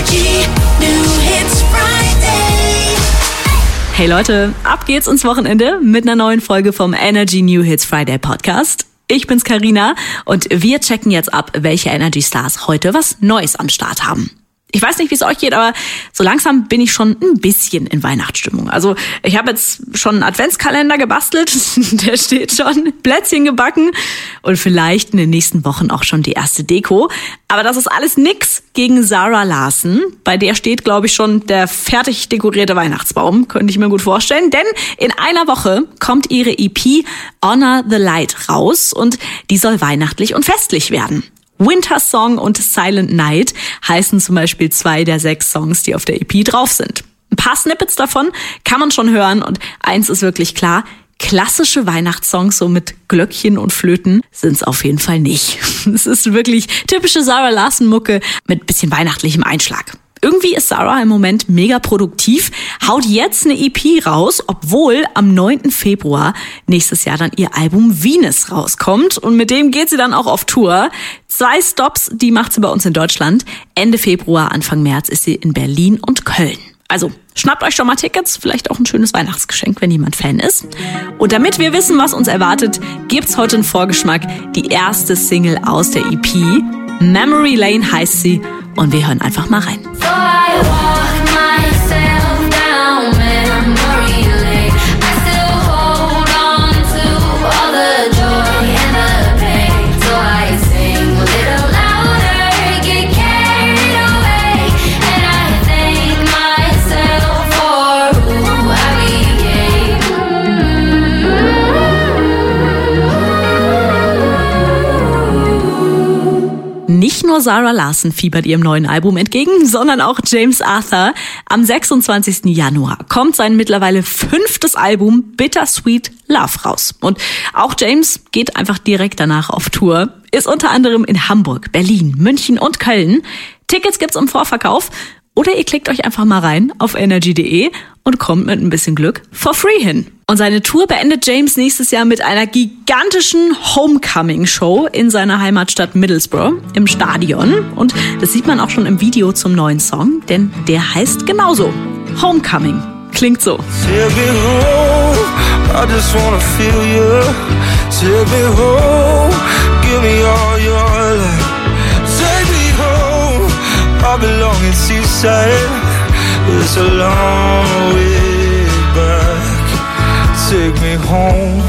Energy New Hits Friday. Hey Leute, ab geht's ins Wochenende mit einer neuen Folge vom Energy New Hits Friday Podcast. Ich bin's Carina und wir checken jetzt ab, welche Energy Stars heute was Neues am Start haben. Ich weiß nicht, wie es euch geht, aber so langsam bin ich schon ein bisschen in Weihnachtsstimmung. Also ich habe jetzt schon einen Adventskalender gebastelt, der steht schon, Plätzchen gebacken und vielleicht in den nächsten Wochen auch schon die erste Deko. Aber das ist alles nix gegen Zara Larsson. Bei der steht, glaube ich, schon der fertig dekorierte Weihnachtsbaum, könnte ich mir gut vorstellen. Denn in einer Woche kommt ihre EP Honor the Light raus und die soll weihnachtlich und festlich werden. Winter Song und Silent Night heißen zum Beispiel 2 der 6 Songs, die auf der EP drauf sind. Ein paar Snippets davon kann man schon hören und eins ist wirklich klar, klassische Weihnachtssongs so mit Glöckchen und Flöten sind's auf jeden Fall nicht. Es ist wirklich typische Zara Larsson-Mucke mit bisschen weihnachtlichem Einschlag. Irgendwie ist Zara im Moment mega produktiv, haut jetzt eine EP raus, obwohl am 9. Februar nächstes Jahr dann ihr Album Venus rauskommt. Und mit dem geht sie dann auch auf Tour. 2 Stops, die macht sie bei uns in Deutschland. Ende Februar, Anfang März ist sie in Berlin und Köln. Also schnappt euch schon mal Tickets, vielleicht auch ein schönes Weihnachtsgeschenk, wenn jemand Fan ist. Und damit wir wissen, was uns erwartet, gibt's heute einen Vorgeschmack. Die erste Single aus der EP. Memory Lane heißt sie. Und wir hören einfach mal rein. So I walk myself down memory lane. I still hold on to all the joy and the pain. So I sing a little louder, get carried away. And I thank myself for who I Nicht nur Zara Larsson fiebert ihrem neuen Album entgegen, sondern auch James Arthur. Am 26. Januar kommt sein mittlerweile 5. Album Bittersweet Love raus. Und auch James geht einfach direkt danach auf Tour. Ist unter anderem in Hamburg, Berlin, München und Köln. Tickets gibt's im Vorverkauf. Oder ihr klickt euch einfach mal rein auf energy.de und kommt mit ein bisschen Glück for free hin. Und seine Tour beendet James nächstes Jahr mit einer gigantischen Homecoming-Show in seiner Heimatstadt Middlesbrough im Stadion. Und das sieht man auch schon im Video zum neuen Song, denn der heißt genauso. Homecoming. Klingt so. Take me home, I just wanna feel you. Take me home, give me all your love. Take me home, I belong in seaside. It's a long way back. Take me home,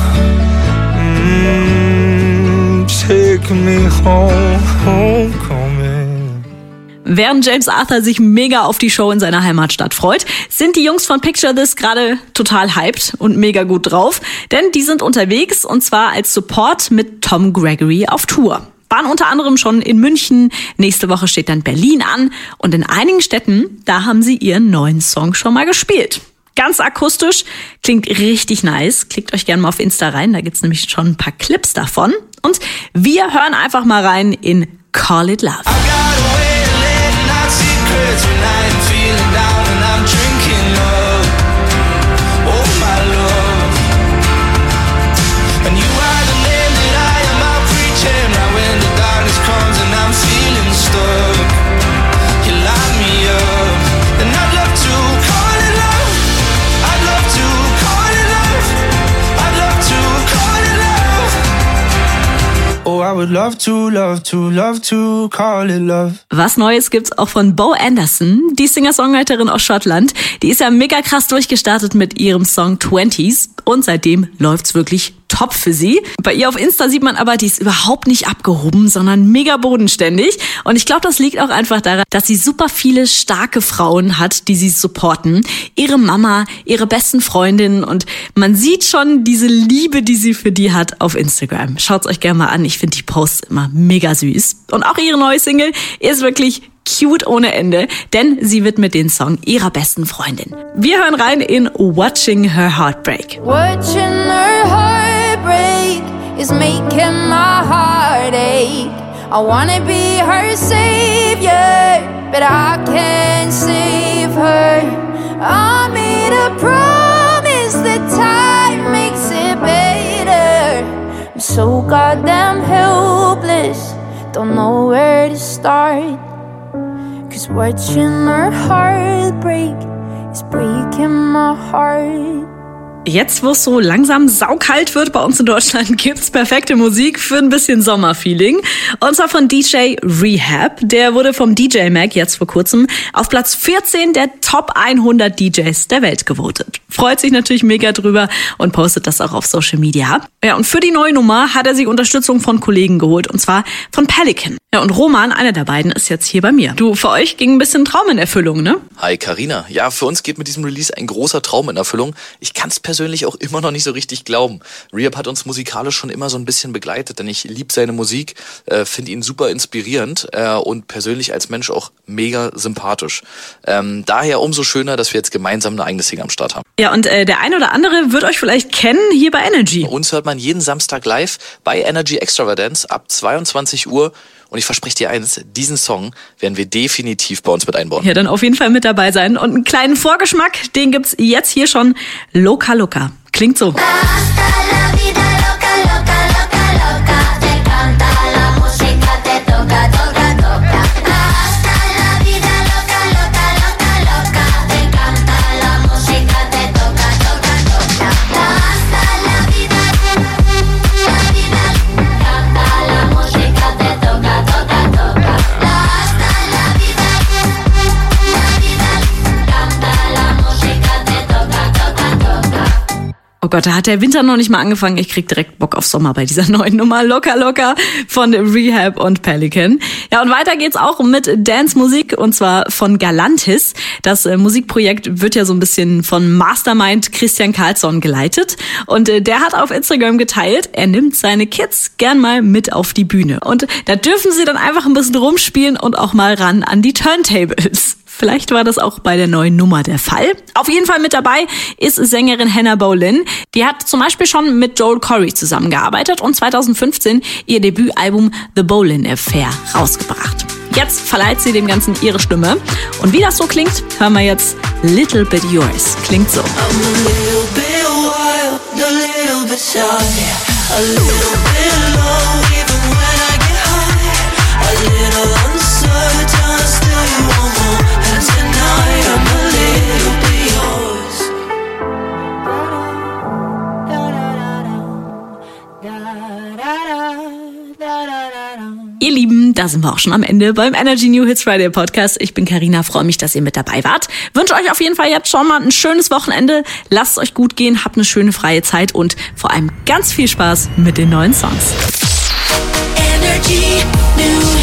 take me home, homecoming. Während James Arthur sich mega auf die Show in seiner Heimatstadt freut, sind die Jungs von Picture This gerade total hyped und mega gut drauf, denn die sind unterwegs und zwar als Support mit Tom Gregory auf Tour. Waren unter anderem schon in München, nächste Woche steht dann Berlin an und in einigen Städten, da haben sie ihren neuen Song schon mal gespielt. Ganz akustisch, klingt richtig nice. Klickt euch gerne mal auf Insta rein, da gibt's nämlich schon ein paar Clips davon. Und wir hören einfach mal rein in Call It Love. I would love to call it love. Was Neues gibt's auch von Bo Anderson, die Singer-Songwriterin aus Schottland. Die ist ja mega krass durchgestartet mit ihrem Song 20s und seitdem läuft's wirklich top für sie. Bei ihr auf Insta sieht man aber, die ist überhaupt nicht abgehoben, sondern mega bodenständig. Und ich glaube, das liegt auch einfach daran, dass sie super viele starke Frauen hat, die sie supporten. Ihre Mama, ihre besten Freundinnen und man sieht schon diese Liebe, die sie für die hat auf Instagram. Schaut's euch gerne mal an. Ich finde die Posts immer mega süß. Und auch ihre neue Single ist wirklich cute ohne Ende, denn sie widmet den Song ihrer besten Freundin. Wir hören rein in Watching Her Heartbreak. Watching her heartbreak is making my heart ache. I wanna be her savior, but I can't save her. I made a promise that time makes it better. I'm so goddamn helpless, don't know where to start. 'Cause watching our heart break is breaking my heart. Jetzt, wo es so langsam saukalt wird bei uns in Deutschland, gibt's perfekte Musik für ein bisschen Sommerfeeling. Und zwar von DJ Rehab. Der wurde vom DJ Mag jetzt vor kurzem auf Platz 14 der Top 100 DJs der Welt gewotet. Freut sich natürlich mega drüber und postet das auch auf Social Media. Ja, und für die neue Nummer hat er sich Unterstützung von Kollegen geholt, und zwar von Pelican. Ja, und Roman, einer der beiden, ist jetzt hier bei mir. Du, für euch ging ein bisschen Traum in Erfüllung, ne? Hi Carina. Ja, für uns geht mit diesem Release ein großer Traum in Erfüllung. Ich kann's persönlich auch immer noch nicht so richtig glauben. Rehab hat uns musikalisch schon immer so ein bisschen begleitet, denn ich liebe seine Musik, finde ihn super inspirierend und persönlich als Mensch auch mega sympathisch. Daher umso schöner, dass wir jetzt gemeinsam eine eigene Single am Start haben. Ja, und der ein oder andere wird euch vielleicht kennen hier bei Energy. Uns hört man jeden Samstag live bei Energy Extravagance ab 22 Uhr. Und ich verspreche dir eins, diesen Song werden wir definitiv bei uns mit einbauen. Ja, dann auf jeden Fall mit dabei sein. Und einen kleinen Vorgeschmack, den gibt's jetzt hier schon. Loca Loca. Klingt so. Oh Gott, da hat der Winter noch nicht mal angefangen. Ich krieg direkt Bock auf Sommer bei dieser neuen Nummer. Loca Loca von Rehab und Pelican. Ja, und weiter geht's auch mit Dance-Musik, und zwar von Galantis. Das Musikprojekt wird ja so ein bisschen von Mastermind Christian Karlsson geleitet. Und der hat auf Instagram geteilt, er nimmt seine Kids gern mal mit auf die Bühne. Und da dürfen sie dann einfach ein bisschen rumspielen und auch mal ran an die Turntables. Vielleicht war das auch bei der neuen Nummer der Fall. Auf jeden Fall mit dabei ist Sängerin Hannah Boleyn. Die hat zum Beispiel schon mit Joel Corey zusammengearbeitet und 2015 ihr Debütalbum The Boleyn Affair rausgebracht. Jetzt verleiht sie dem Ganzen ihre Stimme. Und wie das so klingt, hören wir jetzt Little Bit Yours. Klingt so. I'm a little bit wild, a little bit shy, a little bit low, even when I get high, a little uncertain, still you want more, and tonight I'm a little bit yours. Ihr Lieben, da sind wir auch schon am Ende beim Energy New Hits Friday Podcast. Ich bin Carina, freue mich, dass ihr mit dabei wart. Wünsche euch auf jeden Fall jetzt schon mal ein schönes Wochenende. Lasst es euch gut gehen, habt eine schöne freie Zeit und vor allem ganz viel Spaß mit den neuen Songs. Energy New